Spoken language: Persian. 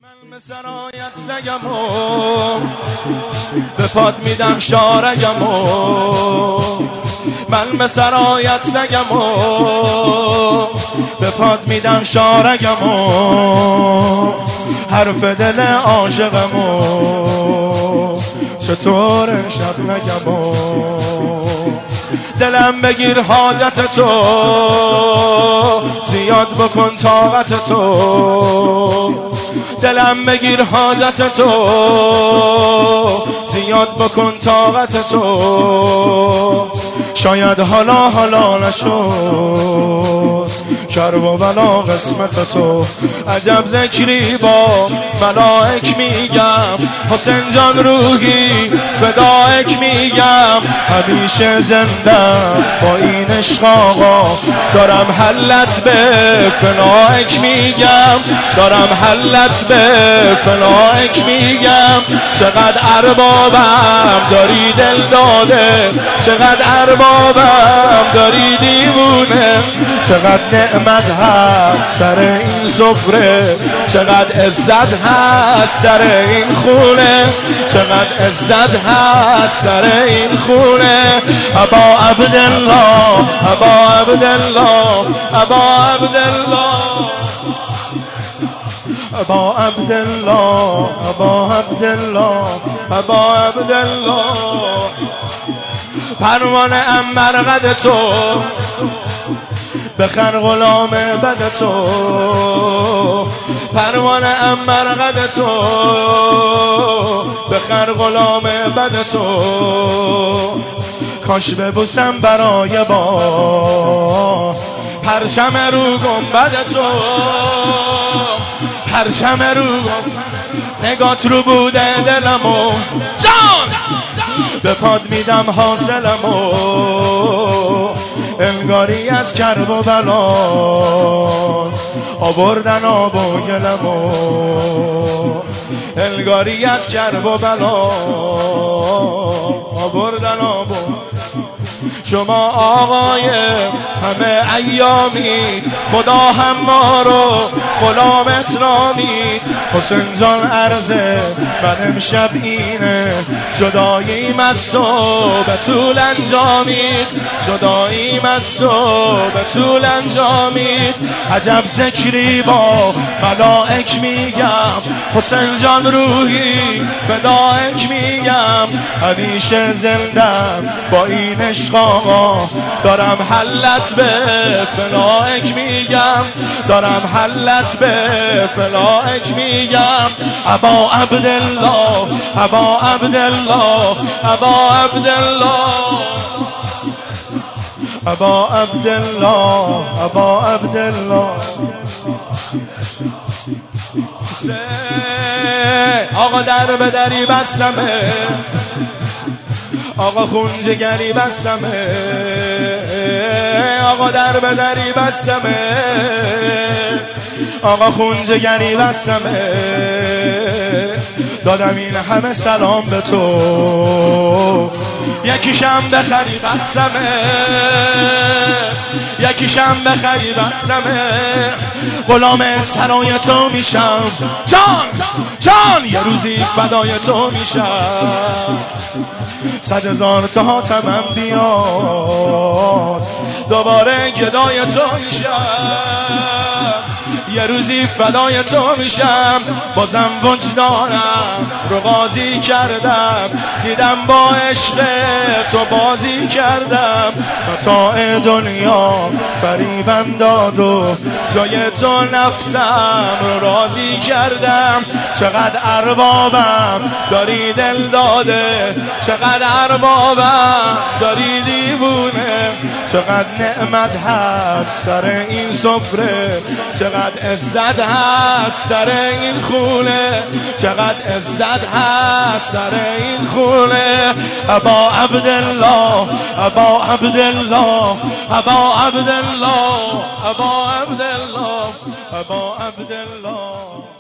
من به سرایت سگمو به پاد میدم شارگمو، من به سرایت سگمو به پاد میدم شارگمو، حرف دل عاشقمو چطور امشب نگمو، دلم بگیر حاجت تو زیاد بکن طاقت تو، دلم بگیر حاجت تو زیاد بکن طاقت تو، شاید حالا نشد کرب و بلا قسمت تو، عجب ذکری با ملائک میگم، حسین جان روحی فدایک میگم، همیشه زنده با این عشق آقا، دارم حلت به فنایک میگم، دارم حلت به فنایک میگم، چقدر اربابم داری دل داده، چقدر اربابم داری دیوونه، چقدر نعمت هست سر این سفره، چقدر عزت هست در این خونه، چقدر عزت هست در این خونه، ابا عبدالله ابا عبدالله ابا عبدالله ابا عبدالله ابا عبدالله ابا عبدالله، پروانه ام مرقد تو بخر غلام بد تو، پروانه ام مرقد تو بخر غلام بد تو، کاش ببوسم برای با پرچم رو گنبد تو، پرچم رو نگات رو بوده دلمو جان به پاد میدم حاصلمو، انگاری از کرب و بلا آوردن آب و گلمو، انگاری از کرب و بلا آوردن آب و شما آقای همه ایامی، خدا هم ما رو غلامت نامید، حسین جان عرضه من امشب اینه، جداییم از تو به طول انجامید، جداییم از تو به طول انجامید، عجب ذکری با ملائک میگم، حسین جان روحی فدایک میگم، همیشه زندم با این عشق آقا، دارم حلت به فنایک میگم، دارم حلت به فنایک میگم، ابا عبدالله ابا عبدالله ابا عبدالله ابا عبدالله ابا عبدالله، آقا در به دری بستمه، آقا خونجگری بستمه، آقا در به دری بستمه، آقا خونجگری بستمه، دادم این همه سلام به تو، یکیشم بخری بستمه، یکیشم بخری بستمه، غلام سرای تو میشم جان جان، یه روزی فدای تو میشم، 100,000 تا حاتمم بیاد دوباره گدای تو میشم، یه روزی فدای تو میشم، بازم وجدانم رو قاضی کردم، دیدم با عشق تو بازی کردم، متاع دنیا فریبم داد و جای تو نفسم رو راضی کردم، چقدر اربابم داری دل داده، چقدر اربابم داری دیوونه، چقدر نعمت هست سر این سفره، چقدر عزت هست در این خونه، چقدر عزت هست در این خونه، ابا عبدالله ابا عبدالله ابا عبدالله ابا عبدالله ابا عبدالله.